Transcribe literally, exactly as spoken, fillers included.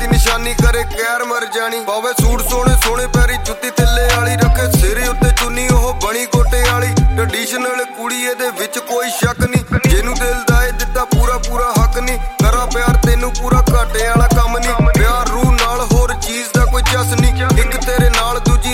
ਦੀ ਨਿਸ਼ਾਨੀ ਕਰੇ ਕਹਿਰ ਮਰ ਜਾਣੀ। ਪਾਵੇ ਸੂਟ ਸੋਹਣੇ ਸੋਹਣੇ ਪੈਰੀ ਜੁੱਤੀ ਥੱਲੇ ਵਾਲੀ, ਰੱਖੇ ਸਿਰੇ ਉੱਤੇ ਚੁੰਨੀ ਉਹ ਬਣੀ ਕੋਟੇ ਵਾਲੀ। ਟ੍ਰੈਡੀਸ਼ਨਲ ਕੁੜੀ ਇਹਦੇ ਵਿੱਚ ਕੋਈ ਸ਼ੱਕ ਨਹੀਂ, ਜਿਹਨੂੰ ਦਿਲ ਦਾ ਏ ਦਿੱਤਾ ਪੂਰਾ ਪੂਰਾ ਹੱਕ ਨਹੀਂ। ਕਰਾਂ ਪਿਆਰ ਤੈਨੂੰ ਪੂਰਾ ਘਾਟੇ ਵਾਲਾ